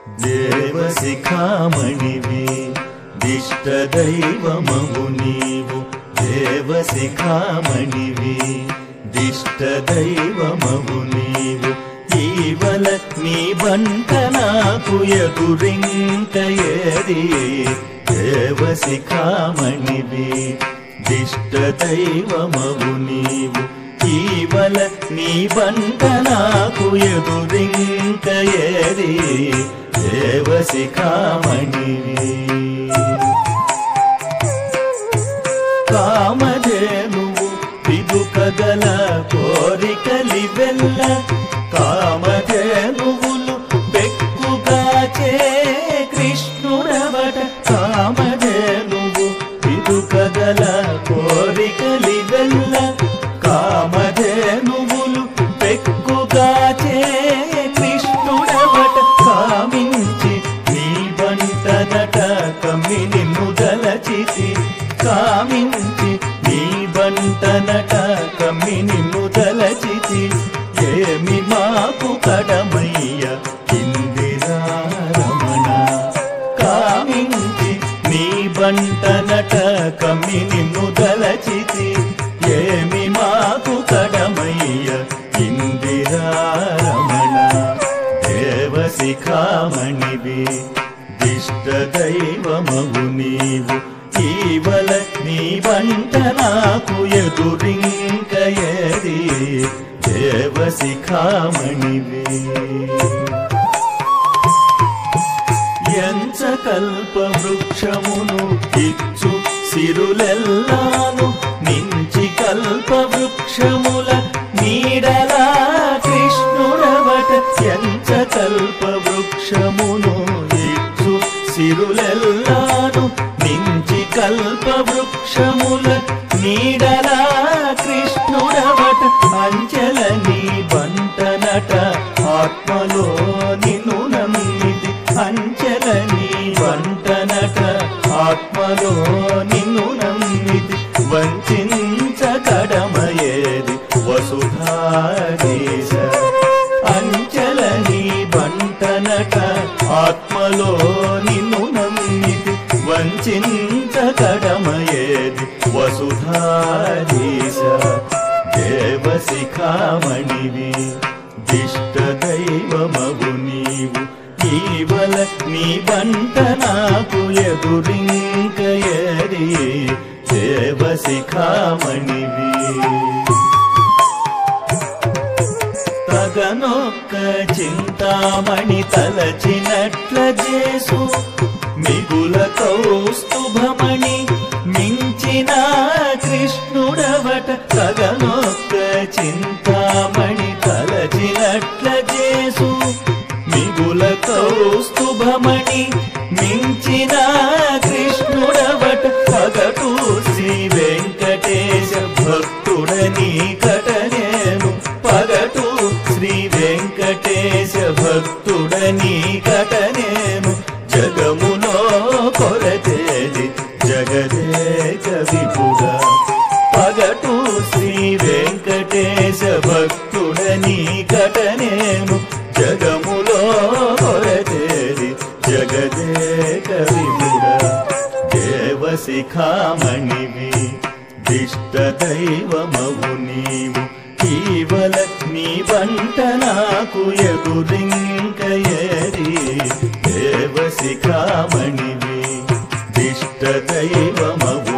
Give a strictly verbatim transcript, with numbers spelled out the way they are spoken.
దేవశిఖామణివి దిష్టదైవమవు నీవు దేవశిఖామణివి దిష్టదైవమవు నీవు ఈవల నీ బంట నాకు ఎదురింక ఏది దేవశిఖామణివి దిష్టదైవమవు నీవు ఈవల నీ బంట నాకు ఎదురింక ఏది దేవశిఖామణివి కామధేనువు పిదుకగల కోరికలివెల్ల కామధేనువులు బెక్కుగాచే కృష్ణుడవట కామధేనువు పిదుకగల కోరికలివెల్ల కామధేనువులు బెక్కుగాచే కృష్ణుడవట కామించి నీ బంటనట కమ్మి నిన్ను దలచితి కామించి నీ బంటనట కమ్మి నిన్ను దలచితి ఏమి మాకు కడమయ్య ఇందిరారమణ కామించి నీ బంటనట కమ్మి నిన్ను దలచితి ఏమి మాకు కడమయ్య ఇందిరారమణ దేవశిఖామణివి దిష్టదైవమవు నీవు ఈవల నీ బంట నాకు ఎదురింక ఏది దేవశిఖామణివి ఎంచ కల్ప వృక్షమును ఇచ్చు సిరులెల్లాను నించి కల్ప వృక్షముల నీడలా కృష్ణుడవట ఎంచ కల్ప వృక్షమును ఇచ్చు సిరులెల్లాను నించి కల్ప వృక్షముల నీడలా కృష్ణుడవట అంచెల నీ బంటనట ఆత్మలో నిన్ను నమ్మితి అంచెల నీ బంటనట ఆత్మలో నిన్ను నమ్మితి వంచించ కడమయేది వసుధారీశ అంచెల నీ బంటనట ఆత్మలో నిన్ను నమ్మితి వంచించ కడమయేది వసుధారీశ దేవశిఖామణివి దిష్టదైవమవు నీవు ఈవల నీ బంట నాకు ఎదురింక ఏది దేవశిఖామణివి తగనొక్క చింతామణి తలచినట్ల చేసు మిగుల కౌస్తుభమణి మించిన కృష్ణుడవట తగనొక్క చింతామణి తలచినట్ల చేసు మిగుల కౌస్తుభమణి మించిన కృష్ణుడవట పగటు శ్రీ వెంకటేశ భక్తుడని కటనేను పగటు శ్రీ వెంకటేశ భక్తుడని కటనేను జగములో కొరతేది జగదేక విపుడా పగటు శ్రీ వెంకటేశ భక్తుడని కటనేను జగములో కొరతేది జగదేక విపుడా దేవశిఖామణివి దిష్టదైవమవు నీవు ఈవల నీ బంట నాకు ఎదురింక ఏది దేవశిఖామణివి దిష్టదైవమవు